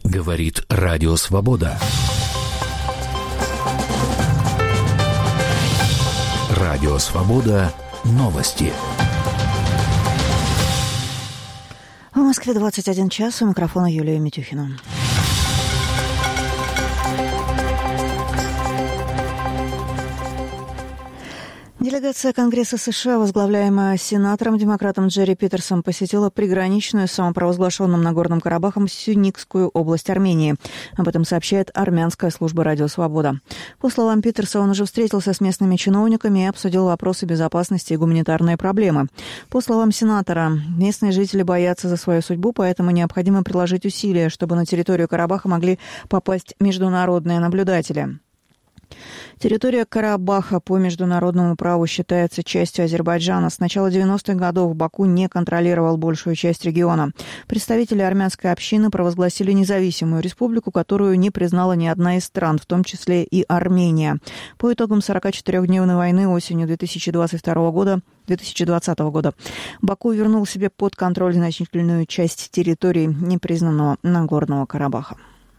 Говорит Радио Свобода. Радио Свобода. Новости. В Москве 21 час. У микрофона Юлия Митюхина. Делегация Конгресса США, возглавляемая сенатором-демократом Джерри Питерсом, посетила приграничную с самопровозглашенным Нагорным Карабахом Сюникскую область Армении. Об этом сообщает армянская служба «Радио Свобода». По словам Питерса, он уже встретился с местными чиновниками и обсудил вопросы безопасности и гуманитарные проблемы. По словам сенатора, местные жители боятся за свою судьбу, поэтому необходимо приложить усилия, чтобы на территорию Карабаха могли попасть международные наблюдатели. Территория Карабаха по международному праву считается частью Азербайджана. С начала 90-х годов Баку не контролировал большую часть региона. Представители армянской общины провозгласили независимую республику, которую не признала ни одна из стран, в том числе и Армения. По итогам 44-дневной войны осенью 2020 года Баку вернул себе под контроль значительную часть территории непризнанного Нагорного Карабаха.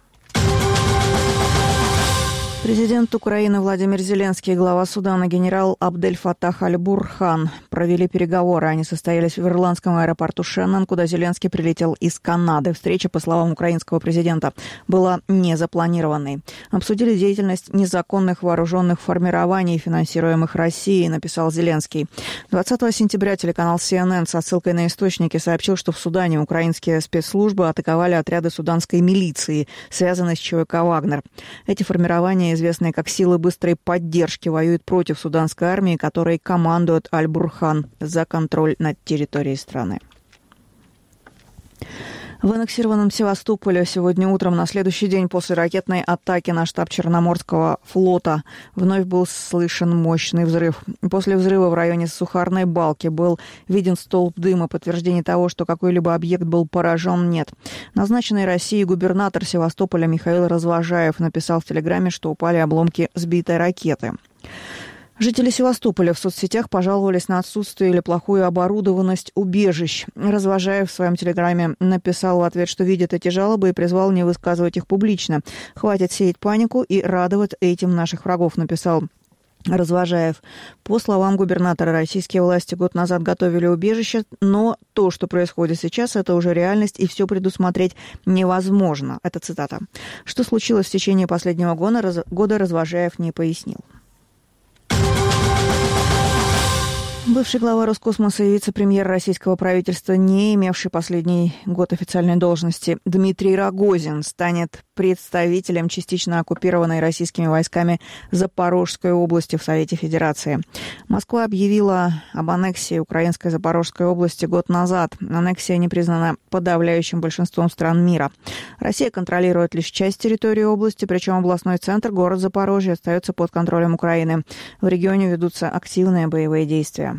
Президент Украины Владимир Зеленский и глава Судана генерал Абдель-Фаттах Аль-Бурхан провели переговоры. Они состоялись в ирландском аэропорту Шеннон, куда Зеленский прилетел из Канады. Встреча, по словам украинского президента, была незапланированной. Обсудили деятельность незаконных вооруженных формирований, финансируемых Россией, написал Зеленский. 20 сентября телеканал CNN со ссылкой на источники сообщил, что в Судане украинские спецслужбы атаковали отряды суданской милиции, связанные с ЧВК «Вагнер». Эти формирования, известные как силы быстрой поддержки, воюют против суданской армии, которой командует Аль-Бурхан, за контроль над территорией страны. В аннексированном Севастополе сегодня утром, на следующий день после ракетной атаки на штаб Черноморского флота, вновь был слышен мощный взрыв. После взрыва в районе Сухарной Балки был виден столб дыма. Подтверждений того, что какой-либо объект был поражен, нет. Назначенный Россией губернатор Севастополя Михаил Развожаев написал в Телеграме, что упали обломки сбитой ракеты. Жители Севастополя в соцсетях пожаловались на отсутствие или плохую оборудованность убежищ. Развожаев в своем телеграме написал в ответ, что видит эти жалобы и призвал не высказывать их публично. «Хватит сеять панику и радовать этим наших врагов», написал Развожаев. По словам губернатора, российские власти год назад готовили убежище, но то, что происходит сейчас, это уже реальность, и все предусмотреть невозможно. Это цитата. Что случилось в течение последнего года, Развожаев не пояснил. Бывший глава Роскосмоса и вице-премьер российского правительства, не имевший последний год официальной должности, Дмитрий Рогозин станет представителем частично оккупированной российскими войсками Запорожской области в Совете Федерации. Москва объявила об аннексии украинской Запорожской области год назад. Аннексия не признана подавляющим большинством стран мира. Россия контролирует лишь часть территории области, причем областной центр, город Запорожье, остается под контролем Украины. В регионе ведутся активные боевые действия.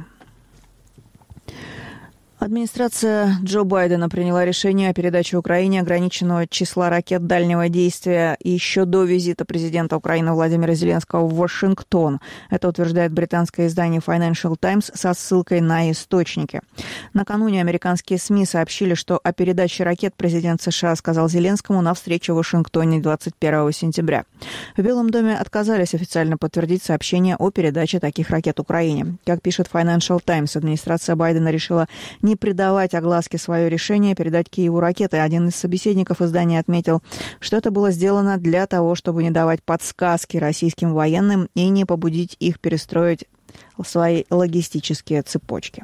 Администрация Джо Байдена приняла решение о передаче Украине ограниченного числа ракет дальнего действия еще до визита президента Украины Владимира Зеленского в Вашингтон. Это утверждает британское издание Financial Times со ссылкой на источники. Накануне американские СМИ сообщили, что о передаче ракет президент США сказал Зеленскому на встрече в Вашингтоне 21 сентября. В Белом доме отказались официально подтвердить сообщение о передаче таких ракет Украине. Как пишет Financial Times, администрация Байдена решила не придавать огласке свое решение передать Киеву ракеты. Один из собеседников издания отметил, что это было сделано для того, чтобы не давать подсказки российским военным и не побудить их перестроить свои логистические цепочки.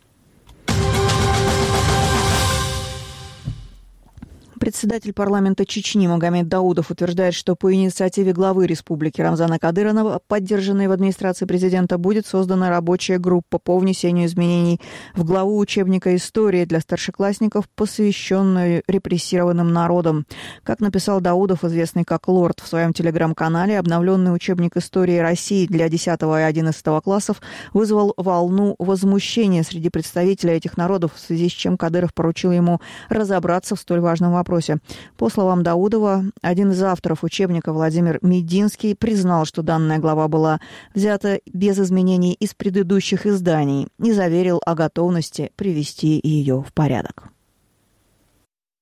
Председатель парламента Чечни Магомед Даудов утверждает, что по инициативе главы республики Рамзана Кадырова, поддержанной в администрации президента, будет создана рабочая группа по внесению изменений в главу учебника истории для старшеклассников, посвященную репрессированным народам. Как написал Даудов, известный как Лорд, в своем телеграм-канале, обновленный учебник истории России для 10 и 11 классов вызвал волну возмущения среди представителей этих народов, в связи с чем Кадыров поручил ему разобраться в столь важном вопросе. По словам Даудова, один из авторов учебника, Владимир Мединский, признал, что данная глава была взята без изменений из предыдущих изданий и заверил о готовности привести ее в порядок.